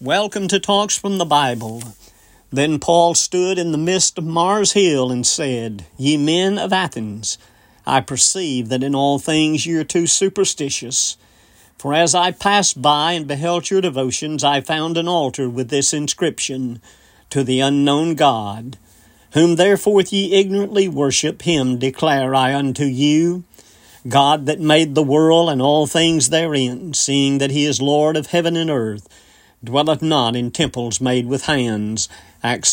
Welcome to Talks from the Bible. Then Paul stood in the midst of Mars Hill and said, Ye men of Athens, I perceive that in all things ye are too superstitious. For as I passed by and beheld your devotions, I found an altar with this inscription, To the unknown God. Whom therefore ye ignorantly worship, him declare I unto you, God that made the world and all things therein, seeing that he is Lord of heaven and earth, dwelleth not in temples made with hands. Acts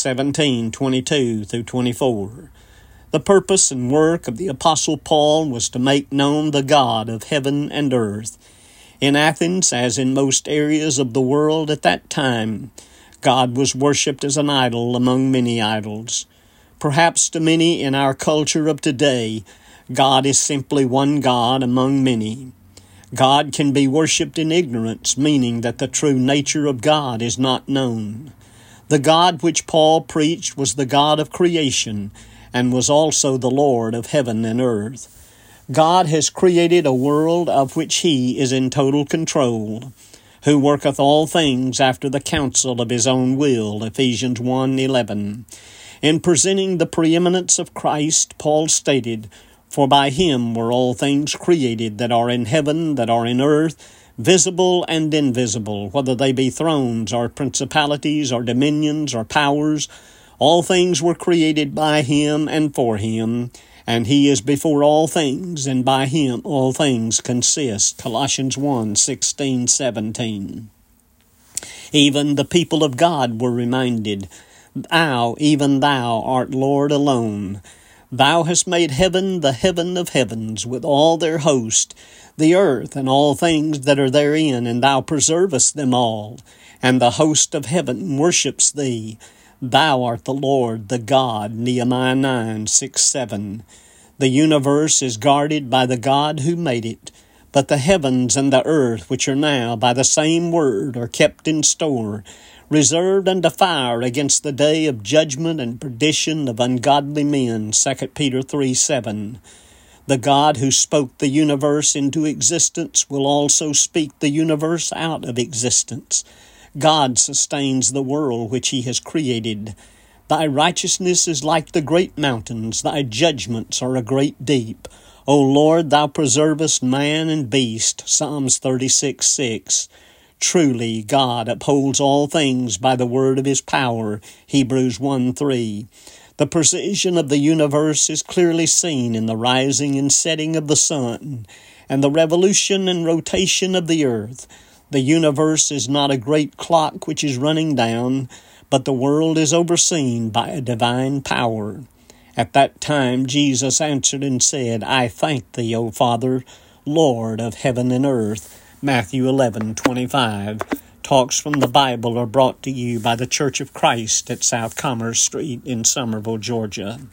17:22-24. The purpose and work of the Apostle Paul was to make known the God of heaven and earth. In Athens, as in most areas of the world at that time, God was worshipped as an idol among many idols. Perhaps to many in our culture of today, God is simply one God among many. God can be worshipped in ignorance, meaning that the true nature of God is not known. The God which Paul preached was the God of creation and was also the Lord of heaven and earth. God has created a world of which he is in total control, who worketh all things after the counsel of his own will, Ephesians 1:11. In presenting the preeminence of Christ, Paul stated, For by him were all things created that are in heaven, that are in earth, visible and invisible, whether they be thrones or principalities or dominions or powers. All things were created by him and for him, and he is before all things, and by him all things consist. Colossians 1:16-17. Even the people of God were reminded, Thou, even thou, art Lord alone. Thou hast made heaven the heaven of heavens, with all their host, the earth and all things that are therein, and thou preservest them all. And the host of heaven worships thee. Thou art the Lord, the God. Nehemiah 9:6-7. The universe is guarded by the God who made it, but the heavens and the earth, which are now by the same word, are kept in store, reserved unto fire against the day of judgment and perdition of ungodly men, 2 Peter 3:7. The God who spoke the universe into existence will also speak the universe out of existence. God sustains the world which he has created. Thy righteousness is like the great mountains, thy judgments are a great deep. O Lord, thou preservest man and beast, Psalms 36:6. Truly, God upholds all things by the word of his power, Hebrews 1:3. The precision of the universe is clearly seen in the rising and setting of the sun, and the revolution and rotation of the earth. The universe is not a great clock which is running down, but the world is overseen by a divine power. At that time Jesus answered and said, I thank thee, O Father, Lord of heaven and earth. Matthew 11:25. Talks from the Bible are brought to you by the Church of Christ at South Commerce Street in Summerville, Georgia.